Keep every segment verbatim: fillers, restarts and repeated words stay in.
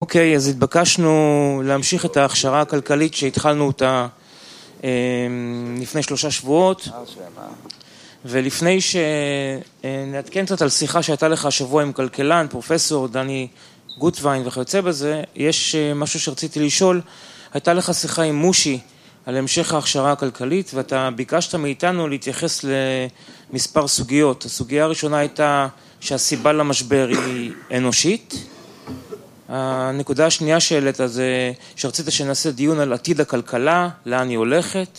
אוקיי, אז התבקשנו להמשיך את ההכשרה הכלכלית שהתחלנו אותה לפני שלושה שבועות, ולפני שנעדכן קצת על שיחה שהייתה לך השבוע עם כלכלן, פרופסור דני גוטווין וכיוצא בזה, יש משהו שרציתי לשאול. הייתה לך שיחה עם מושי על המשך ההכשרה הכלכלית, ואתה ביקשת מאיתנו להתייחס למספר סוגיות. הסוגיה הראשונה הייתה שהסיבה למשבר היא אנושית. הנקודה השנייה שאלת זה שרצית שנעשה דיון על עתיד הכלכלה, לאן היא הולכת.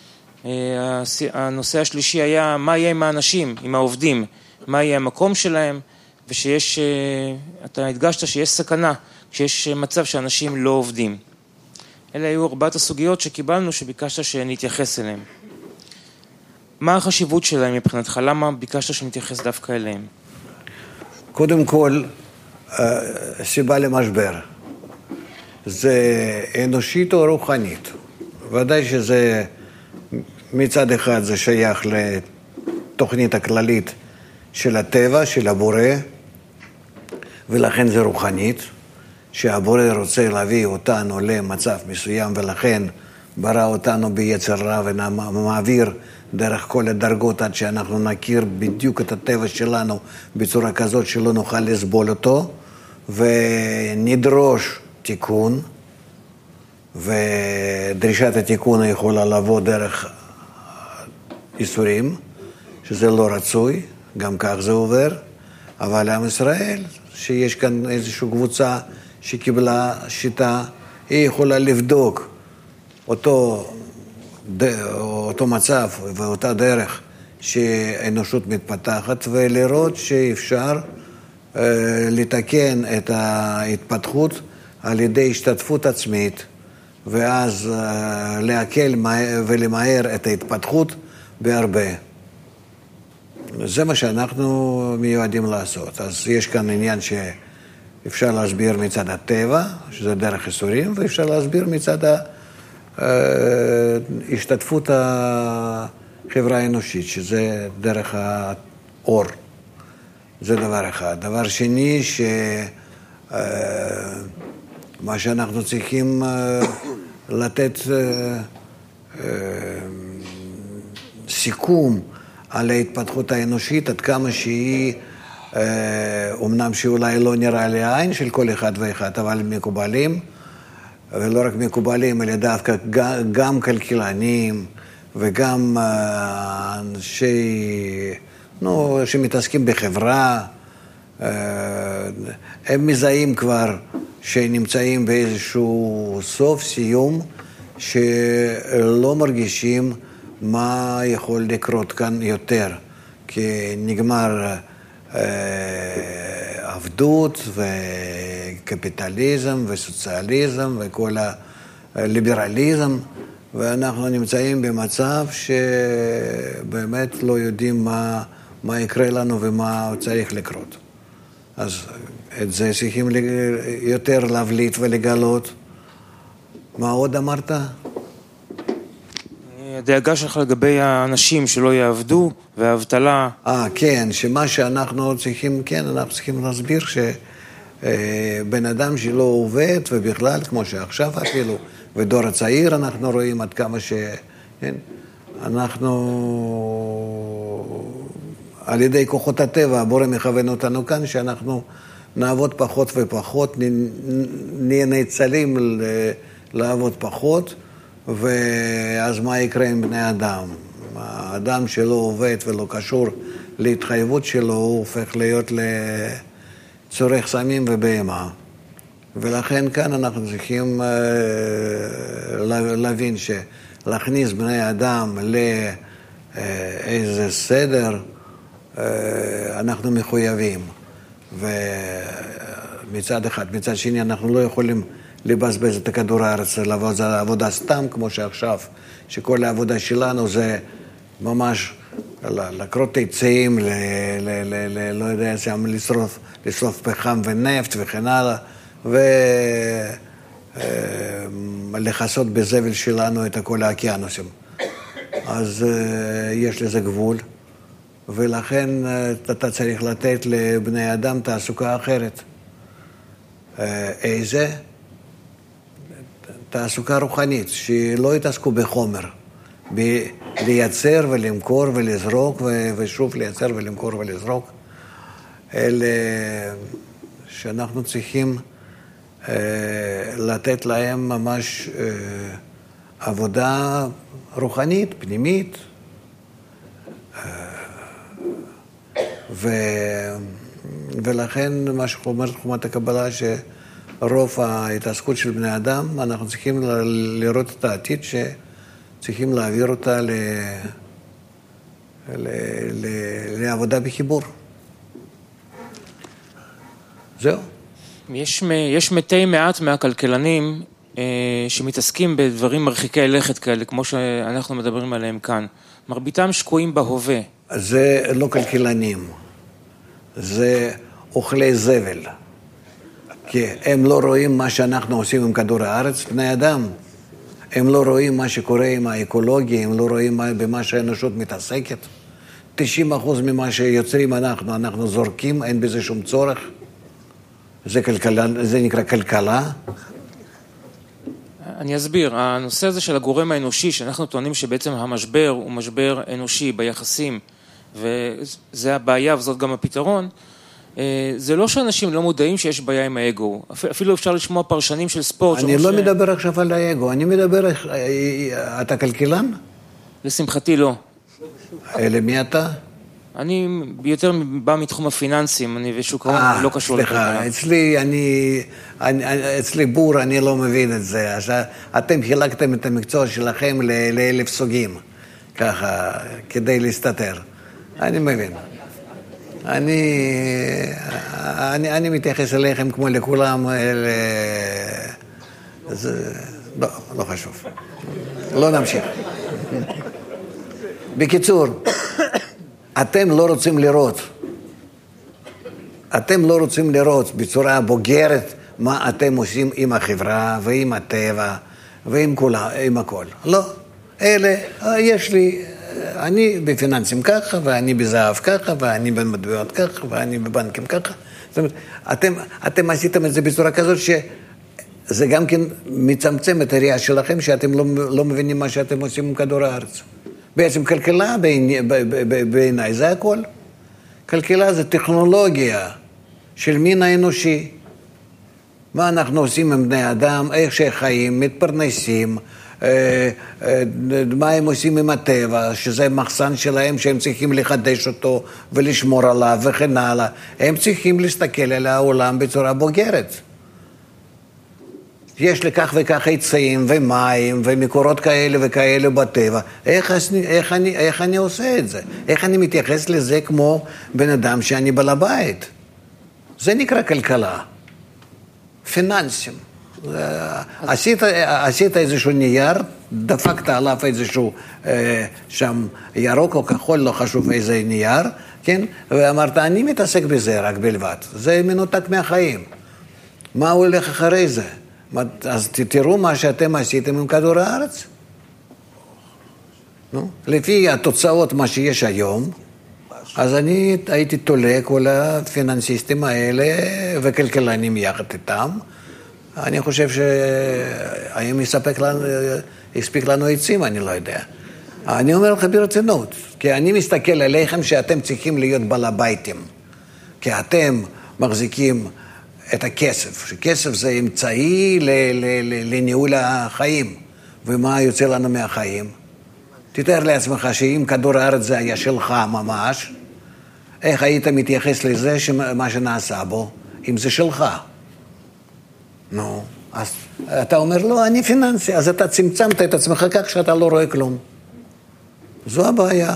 הנושא השלישי היה מה יהיה עם האנשים, עם העובדים, מה יהיה המקום שלהם, ושיש, אתה הדגשת שיש סכנה כשיש מצב שאנשים לא עובדים. אלה היו ארבעת הסוגיות שקיבלנו שביקשת שנתייחס אליהם. מה החשיבות שלהם מבחינתך? למה ביקשת שנתייחס דווקא אליהם? קודם כל, סיבה למשבר. זה אנושית או רוחנית. ודאי שזה מצד אחד זה שייך לתוכנית הכללית של הטבע, של הבורא, ולכן זה רוחנית, שהבורא רוצה להביא אותנו למצב מסוים, ולכן ברא אותנו ביצר רע ומעביר דרך כל הדרגות עד שאנחנו נכיר בדיוק את הטבע שלנו בצורה כזאת שלא נוכל לסבול אותו, ונדרוש תיקון, ודרישת התיקון יכולה לבוא דרך איסורים, שזה לא רצוי, גם כך זה עובר, אבל עם ישראל, שיש כאן איזושהי קבוצה שקיבלה שיטה, היא יכולה לבדוק אותו, אותו מצב ואותה דרך שהאנושות מתפתחת, ולראות שאפשר אה, לתקן את ההתפתחות על ידי השתתפות עצמית, ואז אה, להקל ולמהר את ההתפתחות בהרבה. זה מה שאנחנו מיועדים לעשות. אז יש כאן עניין שאפשר להסביר מצד הטבע, שזה דרך איסורים, ואפשר להסביר מצד ההשתתפות החברה האנושית, שזה דרך האור. זה דבר אחד. דבר שני, שמה שאנחנו צריכים לתת סיכום על ההתפתחות האנושית, עד כמה שהיא, אומנם שאולי לא נראה לעין של כל אחד ואחד, אבל מקובלים, ולא רק מקובלים, אלא דווקא גם כלכלנים, וגם אנשי, נו, שמתעסקים בחברה, הם מזהים כבר שנמצאים באיזשהו סוף, סיום, שלא מרגישים מה יכול לקרות כאן יותר, כי נגמר אה, עבדות וקפיטליזם וסוציאליזם וכל הליברליזם, ואנחנו נמצאים במצב שבאמת לא יודעים מה, מה יקרה לנו ומה צריך לקרות. אז את זה צריכים יותר להבליט ולגלות. מה עוד אמרת? הדאגה שלך לגבי האנשים שלא יעבדו והאבטלה. אה, כן, שמה שאנחנו צריכים, כן, אנחנו צריכים להסביר שבן אדם שלא עובד, ובכלל, כמו שעכשיו אפילו, ודור הצעיר אנחנו רואים עד כמה ש... כן, אנחנו, על ידי כוחות הטבע, הבורא מכוון אותנו כאן, שאנחנו נעבוד פחות ופחות, נהיה נאצלים לעבוד פחות, ואז מה יקרה עם בני אדם? האדם שלא עובד ולא קשור להתחייבות שלו, הוא הופך להיות לצורך סמים ובהמה. ולכן כאן אנחנו צריכים להבין שלהכניס בני אדם לאיזה סדר, אנחנו מחויבים. ומצד אחד, מצד שני, אנחנו לא יכולים לבזבז את הכדור הארץ, לעבוד עבודה סתם, כמו שעכשיו, שכל העבודה שלנו זה ממש לקרות עצים, לא יודע, שם לשרוף, לשרוף פחם ונפט וכן הלאה, ולחסות בזבל שלנו את כל האוקיינוסים. אז יש לזה גבול, ולכן אתה צריך לתת לבני אדם תעסוקה אחרת. איזה? תעסוקה רוחנית, שלא יתעסקו בחומר, לייצר ולמכור ולזרוק ושוב לייצר ולמכור ולזרוק, אלה שאנחנו צריכים לתת להם ממש עבודה רוחנית, פנימית, ו... ולכן מה שאומרת חומת הקבלה שרוב ההתעסקות של בני אדם, אנחנו צריכים לראות את העתיד שצריכים להעביר אותה ל... ל... ל... לעבודה בחיבור. זהו. יש, יש מתי מעט מהכלכלנים אה, שמתעסקים בדברים מרחיקי לכת כאלה, כמו שאנחנו מדברים עליהם כאן. מרביתם שקועים בהווה. זה לא כלכלנים, זה אוכלי זבל. כי הם לא רואים מה שאנחנו עושים עם כדור הארץ, בני אדם. הם לא רואים מה שקורה עם האקולוגיה, הם לא רואים מה, במה שהאנושות מתעסקת. תשעים אחוז ממה שיוצרים אנחנו, אנחנו זורקים, אין בזה שום צורך. זה, כלכלה, זה נקרא כלכלה. אני אסביר, הנושא הזה של הגורם האנושי, שאנחנו טוענים שבעצם המשבר הוא משבר אנושי ביחסים, וזה הבעיה וזאת גם הפתרון, זה לא שאנשים לא מודעים שיש בעיה עם האגו, אפילו אפשר לשמוע פרשנים של ספורט. אני לא ש... מדבר עכשיו על האגו, אני מדבר, אתה כלכלן? לשמחתי לא. למי אתה? אני יותר בא מתחום הפיננסים, אני ושוק ההון לא קשור לכלכלה. סליחה, אצלי, אני, אני, אצלי בור, אני לא מבין את זה. אתם חילקתם את המקצוע שלכם לאלף סוגים, ככה, כדי להסתתר. אני מבין. אני, אני, אני מתייחס אליכם כמו לכולם, אל... זה, לא, לא חשוב. לא נמשיך. בקיצור, אתם לא רוצים לראות, אתם לא רוצים לראות בצורה בוגרת מה אתם עושים עם החברה ועם הטבע ועם כולה, עם הכל. לא, אלה, יש לי, אני בפיננסים ככה ואני בזהב ככה ואני במטבעות ככה ואני בבנקים ככה. זאת אומרת, אתם, אתם עשיתם את זה בצורה כזאת שזה גם כן מצמצם את הראייה שלכם שאתם לא, לא מבינים מה שאתם עושים עם כדור הארץ. בעצם כלכלה בעיני, בעיניי זה הכל. כלכלה זה טכנולוגיה של מין האנושי. מה אנחנו עושים עם בני אדם, איך שחיים, מתפרנסים, מה הם עושים עם הטבע, שזה מחסן שלהם שהם צריכים לחדש אותו ולשמור עליו וכן הלאה. הם צריכים להסתכל על העולם בצורה בוגרת. יש לי כך וכך עצים ומים ומקורות כאלה וכאלה בטבע. איך, איך, אני, איך אני עושה את זה? איך אני מתייחס לזה כמו בן אדם שאני בעל הבית? זה נקרא כלכלה. פיננסים. עשית, עשית איזשהו נייר, דפקת עליו איזשהו אה, שם ירוק או כחול, לא חשוב איזה נייר, כן? ואמרת, אני מתעסק בזה רק בלבד. זה מנותק מהחיים. מה הולך אחרי זה? אז תראו מה שאתם עשיתם עם כדור הארץ. נו, לפי התוצאות מה שיש היום, אז אני הייתי תולה כל הפיננסיסטים האלה וכלכלנים יחד איתם. אני חושב שהאם יספק לנו, יספיק לנו עצים, אני לא יודע. אני אומר לך ברצינות, כי אני מסתכל עליכם שאתם צריכים להיות בעל הביתים, כי אתם מחזיקים את הכסף, שכסף זה אמצעי ל- ל- ל- לניהול החיים, ומה יוצא לנו מהחיים? תתאר לעצמך שאם כדור הארץ זה היה שלך ממש, איך היית מתייחס לזה מה שנעשה בו, אם זה שלך? נו, אז אתה אומר, לא, אני פיננסי, אז אתה צמצמת את עצמך כך שאתה לא רואה כלום. זו הבעיה.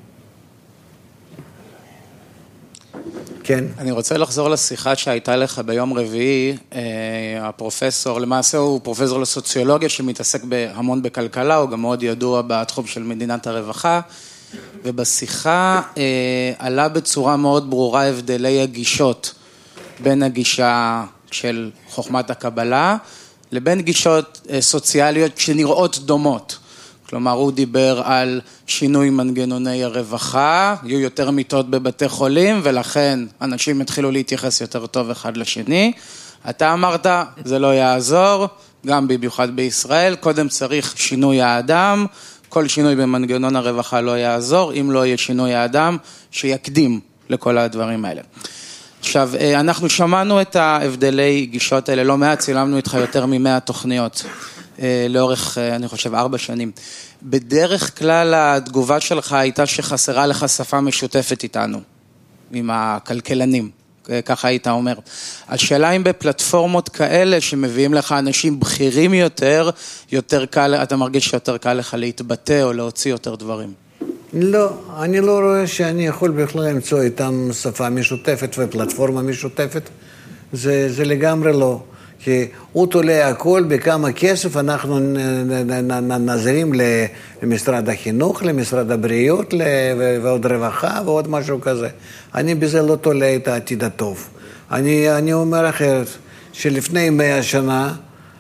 כן. אני רוצה לחזור לשיחה שהייתה לך ביום רביעי, הפרופסור, למעשה הוא פרופסור לסוציולוגיה שמתעסק המון בכלכלה, הוא גם מאוד ידוע בתחום של מדינת הרווחה, ובשיחה עלה בצורה מאוד ברורה הבדלי הגישות בין הגישה של חוכמת הקבלה לבין גישות סוציאליות שנראות דומות. כלומר, הוא דיבר על שינוי מנגנוני הרווחה, יהיו יותר מיטות בבתי חולים, ולכן אנשים התחילו להתייחס יותר טוב אחד לשני. אתה אמרת, זה לא יעזור, גם במיוחד בישראל, קודם צריך שינוי האדם, כל שינוי במנגנון הרווחה לא יעזור, אם לא יהיה שינוי האדם שיקדים לכל הדברים האלה. עכשיו, אנחנו שמענו את ההבדלי גישות האלה, לא מעט, צילמנו איתך יותר ממאה תוכניות, לאורך, אני חושב, ארבע שנים. בדרך כלל התגובה שלך הייתה שחסרה לך שפה משותפת איתנו, עם הכלכלנים, ככה היית אומר. השאלה אם בפלטפורמות כאלה שמביאים לך אנשים בכירים יותר, יותר קל, אתה מרגיש שיותר קל לך להתבטא או להוציא יותר דברים. לא, אני לא רואה שאני יכול בכלל למצוא איתם שפה משותפת ופלטפורמה משותפת. זה, זה לגמרי לא. כי הוא תולה הכל בכמה כסף אנחנו נזרים למשרד החינוך, למשרד הבריאות, ועוד רווחה ועוד משהו כזה. אני בזה לא תולה את העתיד הטוב. אני, אני אומר אחרת, שלפני מאה שנה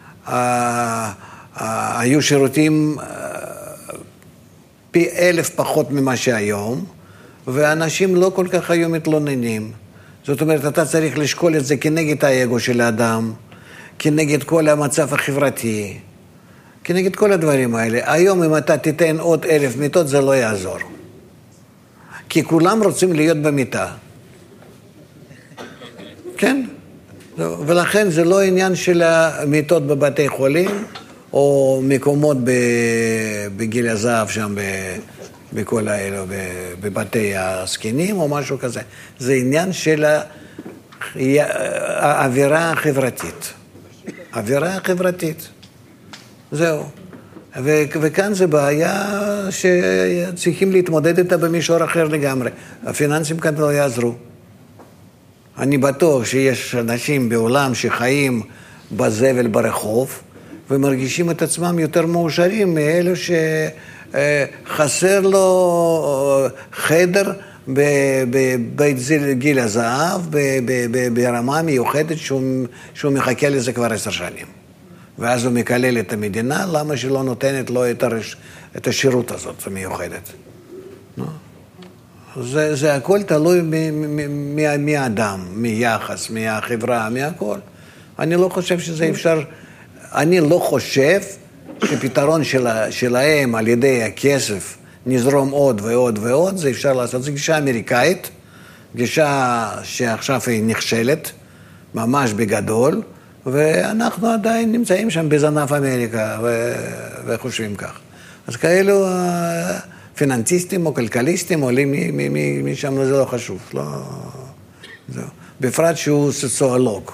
היו שירותים פי אלף פחות ממה שהיום, ואנשים לא כל כך היו מתלוננים. זאת אומרת, אתה צריך לשקול את זה כנגד האגו של האדם, כנגד כל המצב החברתי, כנגד כל הדברים האלה. היום אם אתה תיתן עוד אלף מיטות זה לא יעזור. כי כולם רוצים להיות במיטה. כן? ולכן זה לא עניין של המיטות בבתי חולים, או מקומות בגיל הזהב שם, בכל האלו, בבתי הזקנים או משהו כזה. זה עניין של האווירה החברתית. האווירה החברתית. זהו. וכאן זה בעיה שצריכים להתמודד איתה במישור אחר לגמרי. הפיננסים כאן לא יעזרו. אני בטוח שיש אנשים בעולם שחיים בזבל ברחוב, ומרגישים את עצמם יותר מאושרים מאלו שחסר לו חדר בבית גיל הזהב, ברמה מיוחדת שהוא מחכה לזה כבר עשר שנים. ואז הוא מקלל את המדינה, למה שלא נותנת לו את השירות הזאת המיוחדת. זה, זה הכל תלוי מהאדם, מיחס, מהחברה, מהכל. אני לא חושב שזה אפשר, אני לא חושב שפתרון שלה, שלהם על ידי הכסף נזרום עוד ועוד ועוד, זה אפשר לעשות. זו גישה אמריקאית, גישה שעכשיו היא נכשלת, ממש בגדול, ואנחנו עדיין נמצאים שם בזנב אמריקה ו... וחושבים כך. אז כאלו פיננסיסטים או כלכליסטים עולים משם, זה לא חשוב. לא... זה... בפרט שהוא סוציולוג.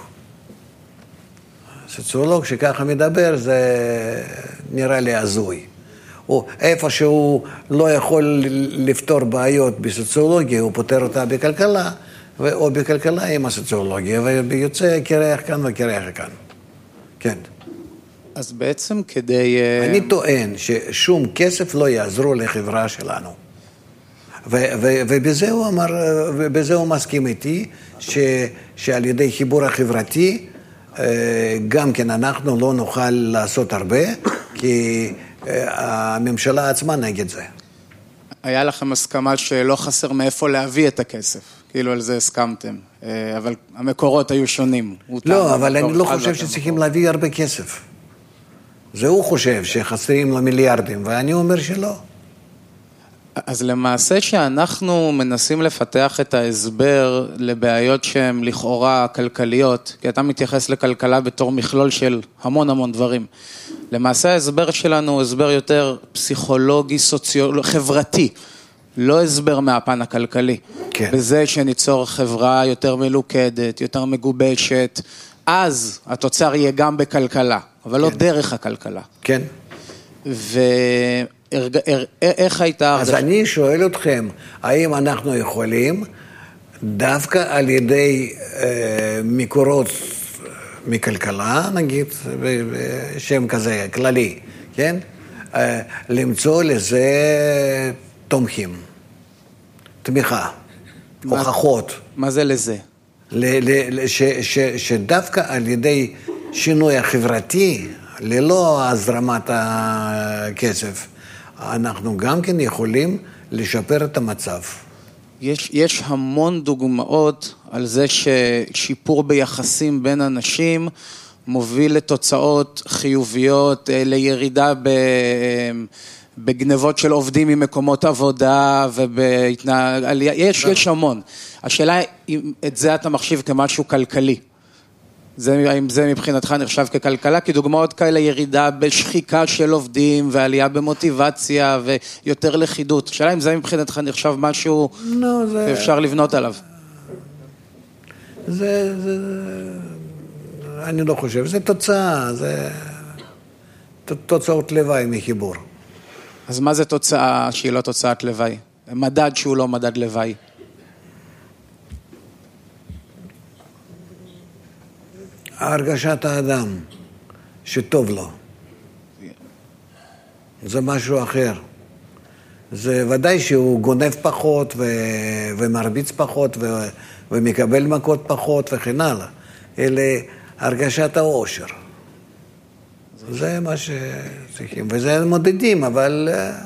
סוציולוג שככה מדבר זה נראה לי הזוי. או איפה שהוא לא יכול לפתור בעיות בסוציולוגיה, הוא פותר אותה בכלכלה, או בכלכלה עם הסוציולוגיה, ויוצא קרח כאן וקרח כאן. כן. אז בעצם כדי... אני טוען ששום כסף לא יעזרו לחברה שלנו. ו- ו- ובזה הוא אמר, ובזה הוא מסכים איתי, ש- שעל ידי חיבור החברתי, גם כן אנחנו לא נוכל לעשות הרבה, כי הממשלה עצמה נגד זה. היה לכם הסכמה שלא חסר מאיפה להביא את הכסף, כאילו על זה הסכמתם, אבל המקורות היו שונים. לא, אבל אני לא חושב שצריכים להביא הרבה כסף. זה הוא חושב שחסרים לו מיליארדים, ואני אומר שלא. אז למעשה שאנחנו מנסים לפתח את ההסבר לבעיות שהן לכאורה כלכליות, כי אתה מתייחס לכלכלה בתור מכלול של המון המון דברים. למעשה ההסבר שלנו הוא הסבר יותר פסיכולוגי, סוציולוגי, חברתי, לא הסבר מהפן הכלכלי. כן. בזה שניצור חברה יותר מלוכדת, יותר מגובשת, אז התוצר יהיה גם בכלכלה, אבל כן. לא דרך הכלכלה. כן. ו... איך הייתה... אז אני שואל אתכם, האם אנחנו יכולים דווקא על ידי אה, מקורות מכלכלה, נגיד, שם כזה כללי, כן? אה, למצוא לזה תומכים, תמיכה, מה, הוכחות. מה זה לזה? ל, ל, ש, ש, שדווקא על ידי שינוי החברתי, ללא הזרמת הכסף, אנחנו גם כן יכולים לשפר את המצב. יש, יש המון דוגמאות על זה ששיפור ביחסים בין אנשים מוביל לתוצאות חיוביות, לירידה ב... בגנבות של עובדים ממקומות עבודה ובהתנהל, יש, יש המון. השאלה אם את זה אתה מחשיב כמשהו כלכלי. זה, האם זה מבחינתך נחשב ככלכלה? כי דוגמאות כאלה ירידה בשחיקה של עובדים ועלייה במוטיבציה ויותר לכידות. השאלה אם זה מבחינתך נחשב משהו no, זה... שאפשר לבנות עליו. זה, זה, אני לא חושב, זה תוצאה, זה תוצאות לוואי מחיבור. אז מה זה תוצאה שהיא לא תוצאת לוואי? מדד שהוא לא מדד לוואי. הרגשת האדם שטוב לו. זה משהו אחר. זה ודאי שהוא גונב פחות ו... ומרביץ פחות ו... ומקבל מכות פחות וכן הלאה. אלה הרגשת האושר. זה מה שצריכים, וזה מודדים, אבל...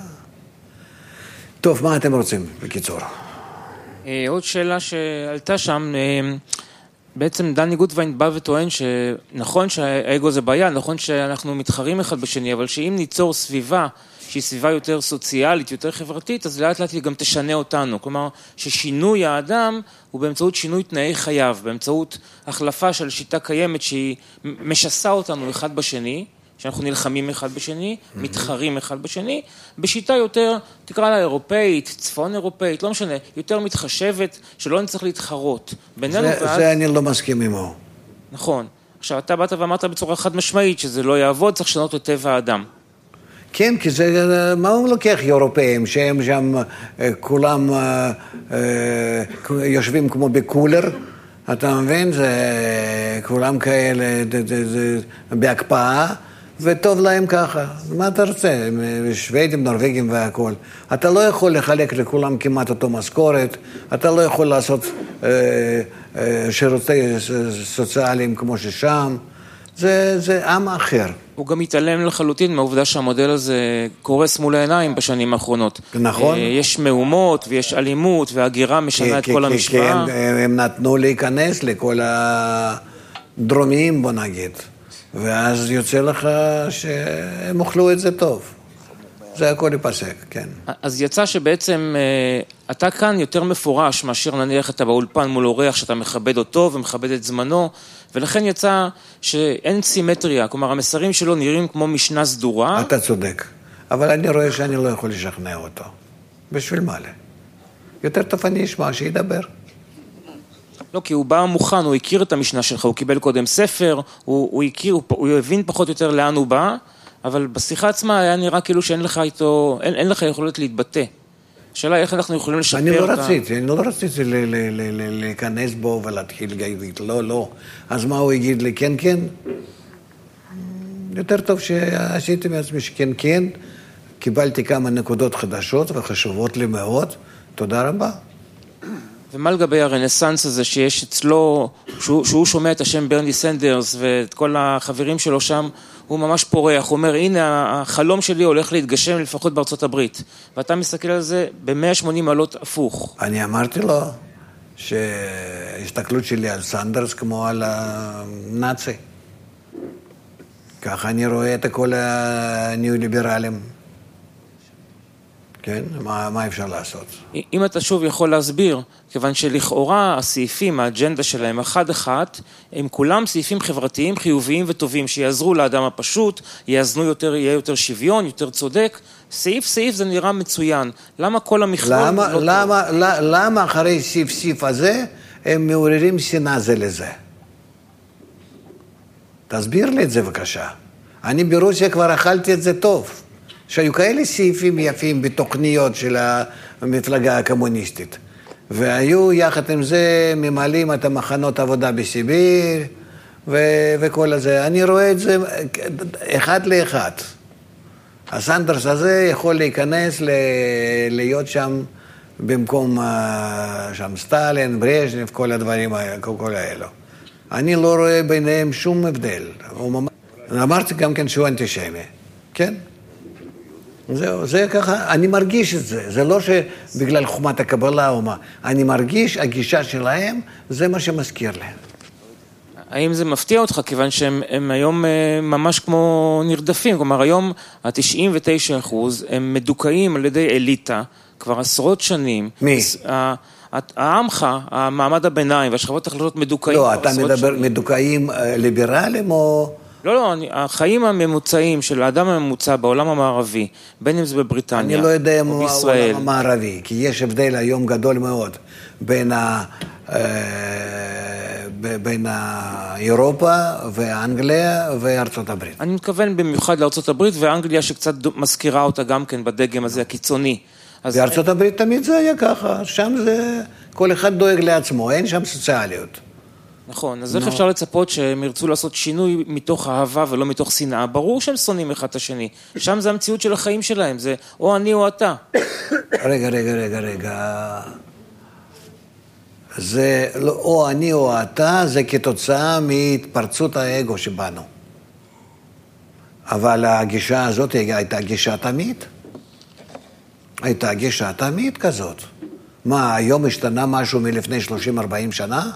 טוב, מה אתם רוצים בקיצור? עוד שאלה שעלתה שם, בעצם דני גוטווין בא וטוען שנכון שהאגו זה בעיה, נכון שאנחנו מתחרים אחד בשני, אבל שאם ניצור סביבה שהיא סביבה יותר סוציאלית, יותר חברתית, אז לאט לאט היא גם תשנה אותנו. כלומר, ששינוי האדם הוא באמצעות שינוי תנאי חייו, באמצעות החלפה של שיטה קיימת שהיא משסה אותנו אחד בשני, שאנחנו נלחמים אחד בשני, מתחרים אחד בשני, בשיטה יותר, תקרא לה אירופאית, צפון אירופאית, לא משנה, יותר מתחשבת, שלא נצטרך להתחרות. בינינו זה, ואז... זה אני לא מסכים עמו. נכון. עכשיו, אתה באת ואמרת בצורה חד משמעית, שזה לא יעבוד, צריך לשנות את טבע האדם. כן, כי זה, מה הוא לוקח אירופאים, שהם שם כולם יושבים כמו בקולר, אתה מבין? זה כולם כאלה, זה, זה, זה, בהקפאה, וטוב להם ככה. מה אתה רוצה? שוודים, נורווגים והכל. אתה לא יכול לחלק לכולם כמעט אותו משכורת, אתה לא יכול לעשות אה, אה, שירותי סוציאליים כמו ששם. זה, זה עם אחר. הוא גם מתעלם לחלוטין מהעובדה שהמודל הזה קורס מול העיניים בשנים האחרונות. נכון. יש מהומות ויש אלימות והגירה משנה את כל המשוואה. כי הם נתנו להיכנס לכל הדרומיים, בוא נגיד. ואז יוצא לך שהם אוכלו את זה טוב. זה הכל ייפסק, כן. אז יצא שבעצם אתה כאן יותר מפורש מאשר נניח אתה באולפן מול אורח שאתה מכבד אותו ומכבד את זמנו, ולכן יצא שאין סימטריה, כלומר המסרים שלו נראים כמו משנה סדורה. אתה צודק, אבל אני רואה שאני לא יכול לשכנע אותו. בשביל מה לי? יותר טוב אני אשמע שידבר. לא, כי הוא בא מוכן, הוא הכיר את המשנה שלך, הוא קיבל קודם ספר, הוא, הוא הכיר, הוא, הוא הבין פחות או יותר לאן הוא בא, אבל בשיחה עצמה היה נראה כאילו שאין לך איתו, אין, אין לך יכולת להתבטא. השאלה איך אנחנו יכולים לשפר אני לא את ה... רציתי, אני לא רציתי להיכנס בו ולהתחיל להגיד, לא, לא. אז מה הוא יגיד לי, כן, כן? יותר טוב שעשיתי מעצמי שכן, כן. קיבלתי כמה נקודות חדשות וחשובות לי מאוד. תודה רבה. ומה לגבי הרנסנס הזה שיש אצלו, שהוא, שהוא שומע את השם ברני סנדרס ואת כל החברים שלו שם, הוא ממש פורח, הוא אומר, הנה החלום שלי הולך להתגשם לפחות בארצות הברית. ואתה מסתכל על זה ב-מאה ושמונים מעלות הפוך. אני אמרתי לו שההסתכלות שלי על סנדרס כמו על הנאצי. ככה אני רואה את כל הניאו-ליברלים. כן? מה, מה אפשר לעשות? אם אתה שוב יכול להסביר, כיוון שלכאורה הסעיפים, האג'נדה שלהם, אחד אחת, הם כולם סעיפים חברתיים, חיוביים וטובים, שיעזרו לאדם הפשוט, יאזנו יותר, יהיה יותר שוויון, יותר צודק. סעיף סעיף זה נראה מצוין. למה כל המכלול למה, לא למה, טוב? למה, למה אחרי סעיף סעיף הזה, הם מעוררים שנאה זה לזה? תסביר לי את זה בבקשה. אני ברוסיה כבר אכלתי את זה טוב. שהיו כאלה סעיפים יפים בתוכניות של המפלגה הקומוניסטית. והיו יחד עם זה ממלאים את המחנות עבודה בסיביר ו- וכל הזה. אני רואה את זה אחד לאחד. הסנדרס הזה יכול להיכנס ל- להיות שם במקום שם סטלין, ברז'נייב, כל הדברים כל האלו. אני לא רואה ביניהם שום הבדל. אמרתי גם כן שהוא אנטישמי. כן? זהו, זה ככה, אני מרגיש את זה. זה לא שבגלל חומת הקבלה או מה. אני מרגיש, הגישה שלהם, זה מה שמזכיר להם. האם זה מפתיע אותך? כיוון שהם הם היום ממש כמו נרדפים. כלומר, היום ה-תשעים ותשעה אחוז הם מדוכאים על ידי אליטה, כבר עשרות שנים. מי? העמך, המעמד הביניים והשכבות החלטות מדוכאים. לא, אתה מדבר מדוכאים ליברליים או... לא, לא, החיים הממוצעים של האדם הממוצע בעולם המערבי, בין אם זה בבריטניה, אני לא יודע אם הוא בישראל. העולם המערבי, כי יש הבדל היום גדול מאוד בין ה... בין אירופה ואנגליה וארצות הברית. אני מתכוון במיוחד לארצות הברית ואנגליה שקצת מזכירה אותה גם כן בדגם הזה הקיצוני. בארצות הברית תמיד זה היה ככה, שם זה כל אחד דואג לעצמו, אין שם סוציאליות. נכון, אז איך אפשר לצפות שהם ירצו לעשות שינוי מתוך אהבה ולא מתוך שנאה? ברור שהם שונאים אחד את השני. שם זה המציאות של החיים שלהם, זה או אני או אתה. רגע, רגע, רגע, רגע. זה לא, או אני או אתה, זה כתוצאה מהתפרצות האגו שבנו. אבל הגישה הזאת הייתה גישה תמיד. הייתה גישה תמיד כזאת. מה, היום השתנה משהו מלפני שלושים ארבעים שנה?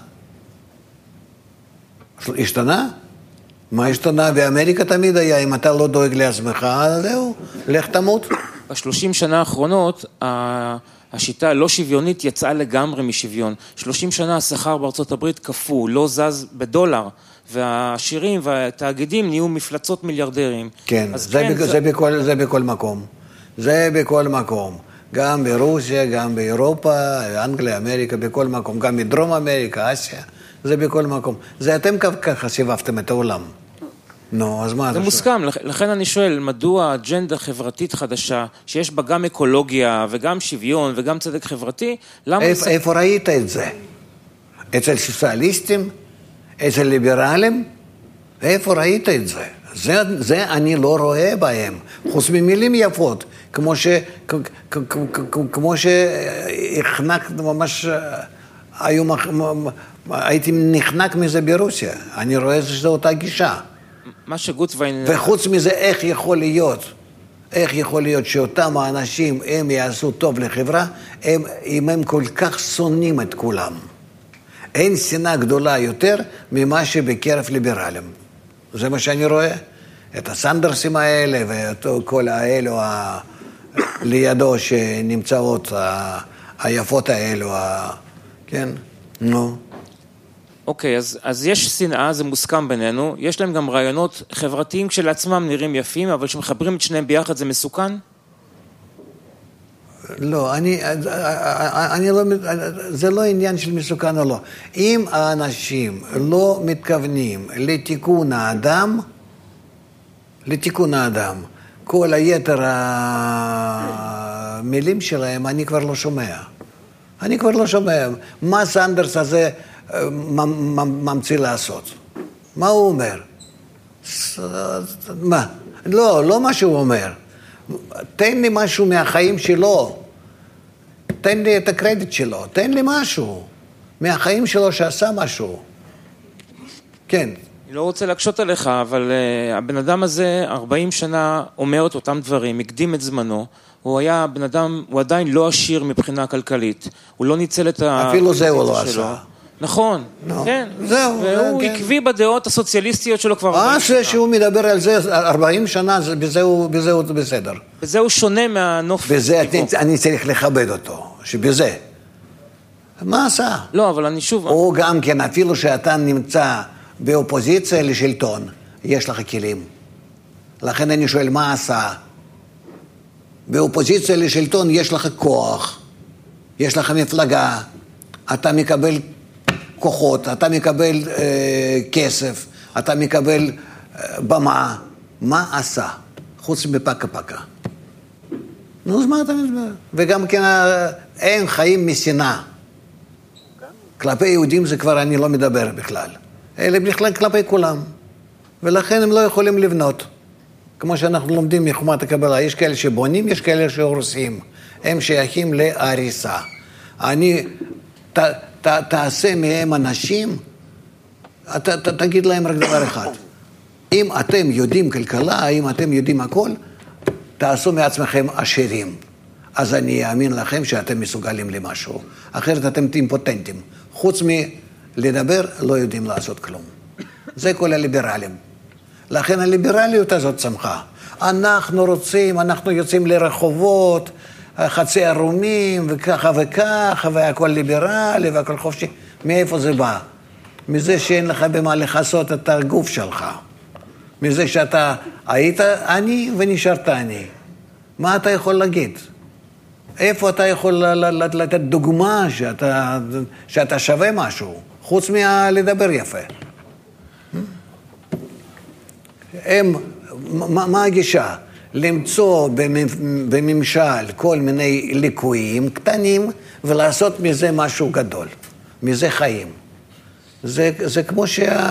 השתנה? מה השתנה? באמריקה תמיד היה, אם אתה לא דואג לעצמך, זהו, לך תמות. בשלושים שנה האחרונות, השיטה הלא שוויונית יצאה לגמרי משוויון. שלושים שנה השכר בארצות הברית כפו, לא זז בדולר, והעשירים והתאגידים נהיו מפלצות מיליארדרים. כן, זה, כן בק... זה... זה, בכל, זה בכל מקום. זה בכל מקום. גם ברוסיה, גם באירופה, אנגליה, אמריקה, בכל מקום. גם מדרום אמריקה, אסיה, זה בכל מקום. זה אתם ככה סיבבתם את העולם. נו, אז מה? זה מוסכם, לכן אני שואל, מדוע אג'נדה חברתית חדשה, שיש בה גם אקולוגיה וגם שוויון וגם צדק חברתי, למה... איפה, איפה ראית את זה? אצל סוציאליסטים? אצל ליברלים? איפה ראית את זה? זה, זה אני לא רואה בהם, חוץ ממילים יפות, כמו ש... כמו שהחנק ממש... היום... הייתי נחנק מזה ברוסיה, אני רואה שזו אותה גישה. מה שגוטווין... וחוץ מזה, איך יכול להיות, איך יכול להיות שאותם האנשים, הם יעשו טוב לחברה, הם, אם הם כל כך שונאים את כולם. אין שנאה גדולה יותר ממה שבקרב ליברלים. זה מה שאני רואה. את הסנדרסים האלה וכל האלו ה... לידו שנמצאות ה... היפות האלו, ה... כן? נו. אוקיי, אז, אז יש שנאה, זה מוסכם בינינו, יש להם גם רעיונות חברתיים כשלעצמם נראים יפים, אבל כשמחברים את שניהם ביחד זה מסוכן? לא, אני, אני לא, זה לא עניין של מסוכן או לא. אם האנשים לא מתכוונים לתיקון האדם, לתיקון האדם, כל היתר המילים שלהם אני כבר לא שומע. אני כבר לא שומע. מה סנדרס הזה ממציא לעשות? מה הוא אומר? מה? לא, לא מה שהוא אומר. תן לי משהו מהחיים שלו. תן לי את הקרדיט שלו. תן לי משהו מהחיים שלו שעשה משהו. כן. אני לא רוצה להקשות עליך, אבל uh, הבן אדם הזה ארבעים שנה אומר את אותם דברים, הקדים את זמנו. הוא היה בן אדם, הוא עדיין לא עשיר מבחינה כלכלית. הוא לא ניצל את ה... אפילו זה הוא לא עשה. נכון, כן. זהו. והוא עקבי בדעות הסוציאליסטיות שלו כבר... אה, זה שהוא מדבר על זה ארבעים שנה, בזה הוא בסדר. בזה הוא שונה מהנוף. בזה אני צריך לכבד אותו, שבזה. מה עשה? לא, אבל אני שוב... הוא גם כן, אפילו שאתה נמצא באופוזיציה לשלטון, יש לך כלים. לכן אני שואל, מה עשה? באופוזיציה לשלטון יש לך כוח, יש לך מפלגה, אתה מקבל כוחות, אתה מקבל אה, כסף, אתה מקבל אה, במה. מה עשה? חוץ מפקה פקה. נו, אז מה אתה מדבר? וגם כן אין חיים משנאה. כלפי יהודים זה כבר אני לא מדבר בכלל. אלא בכלל כלפי כולם. ולכן הם לא יכולים לבנות. כמו שאנחנו לומדים מחומת הקבלה, יש כאלה שבונים, יש כאלה שהורסים. הם שייכים להריסה. אני, ת, ת, תעשה מהם אנשים, ת, ת, תגיד להם רק דבר אחד. אם אתם יודעים כלכלה, אם אתם יודעים הכל, תעשו מעצמכם עשירים. אז אני אאמין לכם שאתם מסוגלים למשהו. אחרת אתם אימפוטנטים. חוץ מלדבר, לא יודעים לעשות כלום. זה כל הליברלים. לכן הליברליות הזאת צמחה. אנחנו רוצים, אנחנו יוצאים לרחובות, חצי ערומים, וככה וככה, והכל ליברלי, והכל חופשי. מאיפה זה בא? מזה שאין לך במה לחסות את הגוף שלך. מזה שאתה היית אני ונשארת אני. מה אתה יכול להגיד? איפה אתה יכול לתת דוגמה שאתה, שאתה שווה משהו, חוץ מלדבר יפה? הם, מה, מה הגישה? למצוא בממשל כל מיני ליקויים קטנים ולעשות מזה משהו גדול, מזה חיים. זה, זה כמו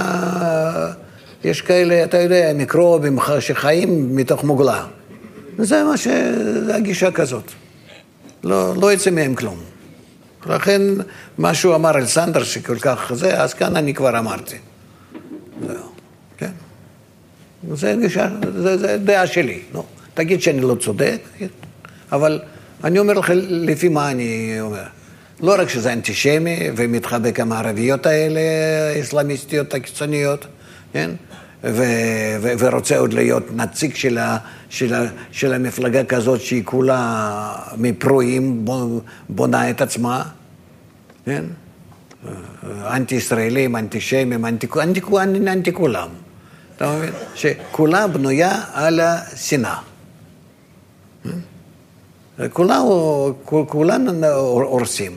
שיש כאלה, אתה יודע, מיקרובים שחיים מתוך מוגלה. זה מה ש... זה הגישה כזאת. לא, לא יצא מהם כלום. לכן, מה שהוא אמר על סנדר שכל כך זה, אז כאן אני כבר אמרתי. זהו, כן. זה גישה, זה, זה דעה שלי. לא. תגיד שאני לא צודק, אבל אני אומר לך לפי מה אני אומר. לא רק שזה אנטישמי ומתחבק עם הערביות האלה, האסלאמיסטיות הקיצוניות, כן? ו- ו- ורוצה עוד להיות נציג של, ה- של, ה- של המפלגה כזאת שהיא כולה מפרועים, בונה את עצמה, כן? אנטי-ישראלים, אנטישמים, אנטי, אנטי, אנטי, אנטי כולם. אתה מבין? שכולה בנויה על השנאה. כולה, כולן הורסים.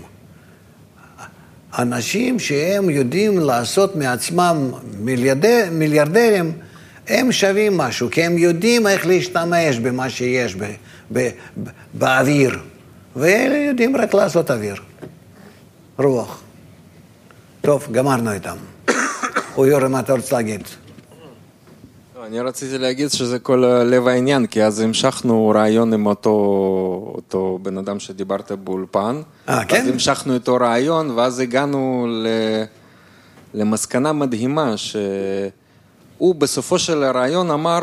אנשים שהם יודעים לעשות מעצמם מיליארדר, מיליארדרים, הם שווים משהו, כי הם יודעים איך להשתמש במה שיש ב, ב, ב, באוויר. ואלה יודעים רק לעשות אוויר. רוח. טוב, גמרנו איתם. או יורם, מה אתה רוצה להגיד? אני רציתי להגיד שזה כל לב העניין, כי אז המשכנו רעיון עם אותו, אותו בן אדם שדיברת באולפן. אה, כן? אז המשכנו איתו רעיון, ואז הגענו ל, למסקנה מדהימה, שהוא בסופו של הרעיון אמר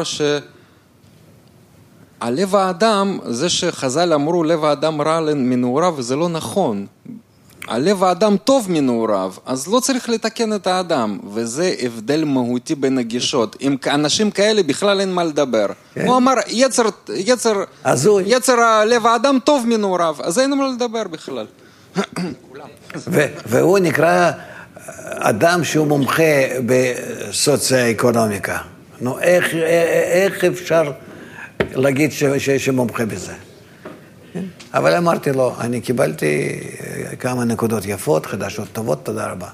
שהלב האדם, זה שחז"ל אמרו לב האדם רע מנעוריו, וזה לא נכון. הלב האדם טוב מנעוריו, אז לא צריך לתקן את האדם, וזה הבדל מהותי בין הגישות. עם אנשים כאלה בכלל אין מה לדבר. כן. הוא אמר, יצר, יצר, יצר הלב האדם טוב מנעוריו, אז אין מה לדבר בכלל. ו- והוא נקרא אדם שהוא מומחה בסוציו-אקונומיקה. נו, איך, איך אפשר להגיד ש- ש- שמומחה בזה? אבל אמרתי לו, אני קיבלתי כמה נקודות יפות, חדשות טובות, תודה רבה.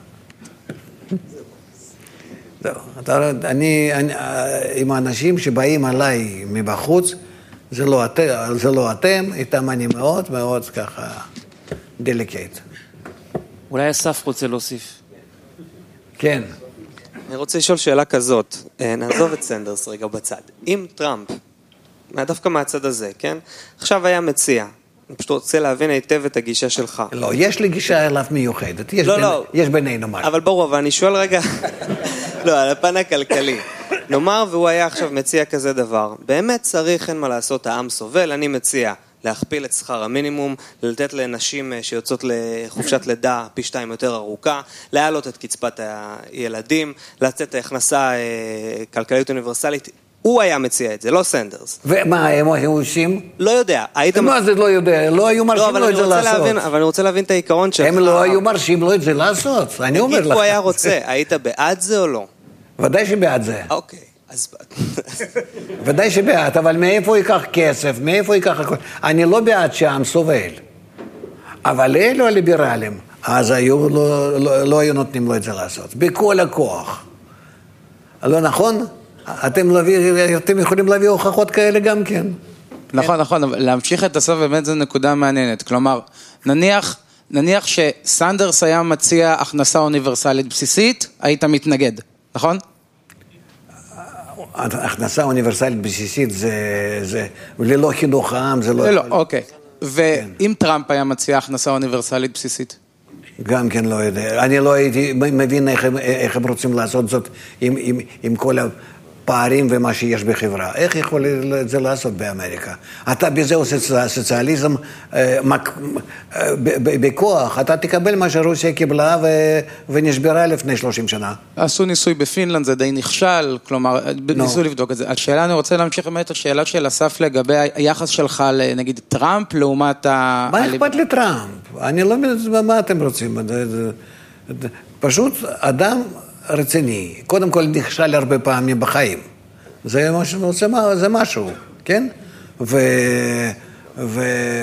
זהו, אני, אני, עם האנשים שבאים עליי מבחוץ, זה לא, את, זה לא אתם, איתם אני מאוד מאוד ככה דליקט. אולי אסף רוצה להוסיף. כן. אני רוצה לשאול שאלה כזאת, נעזוב את סנדרס רגע בצד. אם טראמפ, דווקא מהצד הזה, כן? עכשיו היה מציע, אני פשוט רוצה להבין היטב את הגישה שלך. לא, יש לי גישה אליו מיוחדת, יש, לא, בין, לא. יש בינינו משהו. אבל ברור, אבל אני שואל רגע, לא, על הפן הכלכלי. נאמר, והוא היה עכשיו מציע כזה דבר, באמת צריך, אין מה לעשות, העם סובל, אני מציע להכפיל את שכר המינימום, לתת לנשים שיוצאות לחופשת לידה פי שתיים יותר ארוכה, להעלות את קצבת הילדים, לצאת הכנסה כלכלית אוניברסלית, הוא היה מציע את זה, לא סנדרס. ומה, הם עושים? לא יודע. מה זה לא יודע? לא היו מרשים לו את זה לעשות. אבל אני רוצה להבין את העיקרון שלך. הם לא היו מרשים לו את זה לעשות, אני אומר לך. תגיד, הוא היה רוצה, היית בעד זה או לא? ודאי שבעד זה. אוקיי, אז... ודאי שבעד, אבל מאיפה הוא ייקח כסף, מאיפה הוא ייקח הכל? אני לא בעד שהעם סובל. אבל אלו הליברלים, אז היו, לא, לא, לא היו נותנים לו את זה לעשות. בכל הכוח. לא נכון? אתם, להביא, אתם יכולים להביא הוכחות כאלה גם כן. נכון, נכון, אבל להמשיך את הסוף באמת זו נקודה מעניינת. כלומר, נניח, נניח שסנדרס היה מציע הכנסה אוניברסלית בסיסית, היית מתנגד, נכון? הכנסה אוניברסלית בסיסית זה, זה ללא חינוך העם, זה לא... לא, אוקיי. ואם טראמפ היה מציע הכנסה אוניברסלית בסיסית? גם כן לא יודע. אני לא הייתי מבין איך הם, איך הם רוצים לעשות זאת עם, עם, עם כל פערים ומה שיש בחברה. איך יכול זה לעשות באמריקה? אתה בזה עושה סוציאליזם בכוח, אתה תקבל מה שרוסיה קיבלה ונשברה לפני שלושים שנה. עשו ניסוי בפינלנד, זה די נכשל, כלומר, ניסו לבדוק את זה. השאלה, אני רוצה להמשיך באמת את השאלה של אסף לגבי היחס שלך לנגיד טראמפ לעומת ה... מה אכפת לטראמפ? אני לא מבין מה אתם רוצים. פשוט אדם רציני, קודם כל נכשל הרבה פעמים בחיים. זה משהו, זה משהו, כן? ו... ו...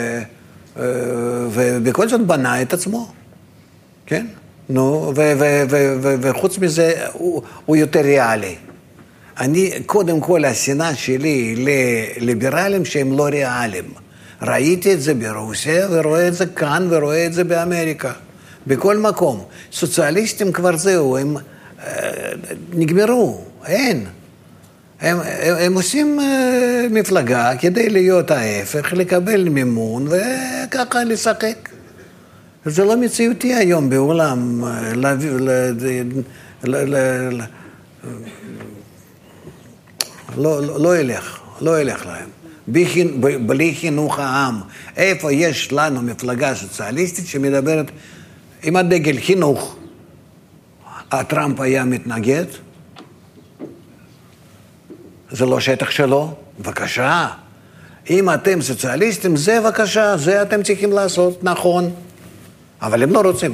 ובכל זאת בנה את עצמו, כן? נו, ו... ו... ו... ו... וחוץ מזה הוא, הוא יותר ריאלי. אני, קודם כל, השנאה שלי לליברלים שהם לא ריאליים. ראיתי את זה ברוסיה ורואה את זה כאן ורואה את זה באמריקה. בכל מקום. סוציאליסטים כבר זהו, הם נגמרו, אין. הם, הם, הם עושים מפלגה כדי להיות ההפך, לקבל מימון וככה לשחק. זה לא מציאותי היום בעולם. ל, ל, ל, ל, ל, לא, לא, לא ילך, לא ילך להם. בלי חינוך העם. איפה יש לנו מפלגה סוציאליסטית שמדברת עם הדגל חינוך? הטראמפ היה מתנגד? זה לא שטח שלו? בבקשה. אם אתם סוציאליסטים, זה בבקשה, זה אתם צריכים לעשות, נכון. אבל הם לא רוצים.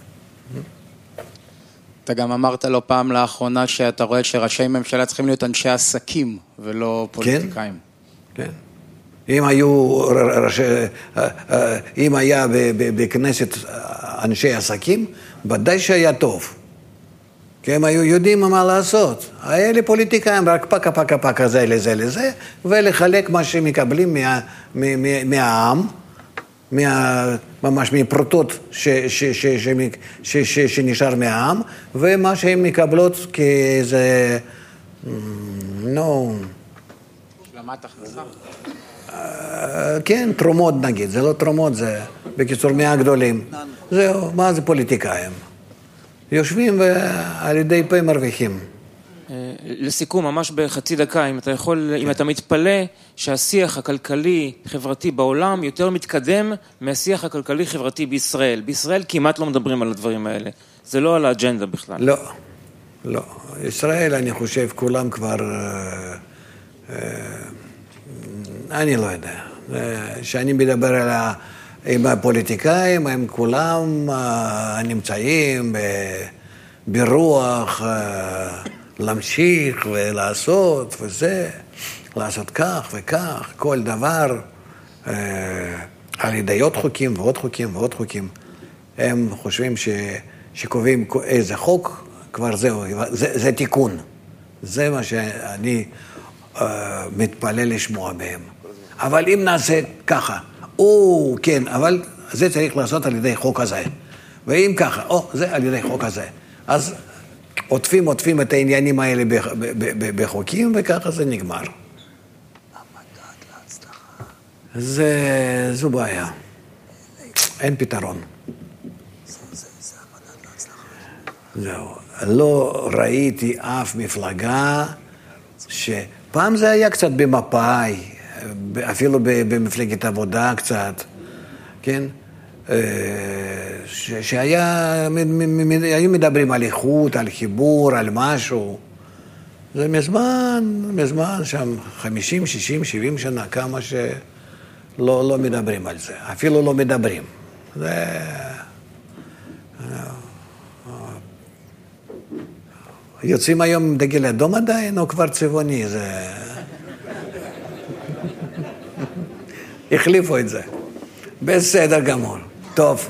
אתה גם אמרת לו פעם לאחרונה שאתה רואה שראשי ממשלה צריכים להיות אנשי עסקים ולא פוליטיקאים. כן, כן. אם היו ראשי, אם היה בכנסת אנשי עסקים, ודאי שהיה טוב. כי הם היו יודעים מה לעשות. האלה פוליטיקאים, רק פקה פקה פקה זה לזה לזה, ולחלק מה שמקבלים מה, מה, מהעם, מה, ממש מפרוטות ש, ש, ש, ש, ש, ש, שנשאר מהעם, ומה שהן מקבלות כאיזה, נו... השלמת הכנסה? כן, תרומות נגיד, זה לא תרומות, זה בקיצור מהגדולים. זהו, מה זה פוליטיקאים? יושבים ועל ידי פה מרוויחים. לסיכום, ממש בחצי דקה, אם אתה יכול, אם אתה מתפלא שהשיח הכלכלי-חברתי בעולם יותר מתקדם מהשיח הכלכלי-חברתי בישראל. בישראל כמעט לא מדברים על הדברים האלה. זה לא על האג'נדה בכלל. לא, לא. ישראל, אני חושב, כולם כבר... אני לא יודע. שאני מדבר על ה... עם הפוליטיקאים, הם כולם נמצאים ברוח להמשיך ולעשות וזה, לעשות כך וכך, כל דבר על ידי עוד חוקים ועוד חוקים ועוד חוקים. הם חושבים ש, שקובעים איזה חוק, כבר זהו, זה, זה תיקון. זה מה שאני מתפלל לשמוע בהם. אבל אם נעשה ככה, או, כן, אבל זה צריך לעשות על ידי חוק הזה. ואם ככה, או, זה על ידי חוק הזה. אז עוטפים, עוטפים את העניינים האלה בחוקים, וככה זה נגמר. זה, זו בעיה. אין פתרון. זהו. לא ראיתי אף מפלגה שפעם זה היה קצת במפאי, אפילו במפלגת עבודה קצת, כן? שהיה, היו מדברים על איכות, על חיבור, על משהו. זה מזמן, מזמן שם חמישים, שישים, שבעים שנה, כמה שלא לא מדברים על זה. אפילו לא מדברים. זה... יוצאים היום דגל אדום עדיין, או כבר צבעוני? זה... החליפו את זה. בסדר גמור. טוב.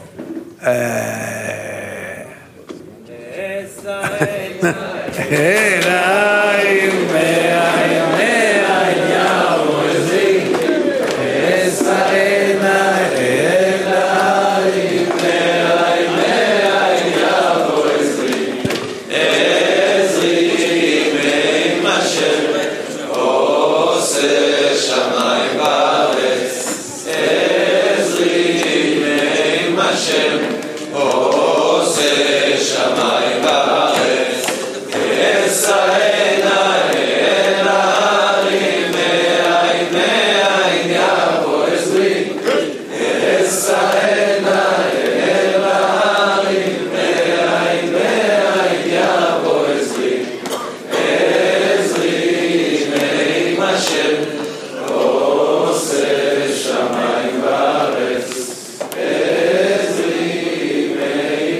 עושה שמיים בארץ, ישראל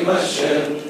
השם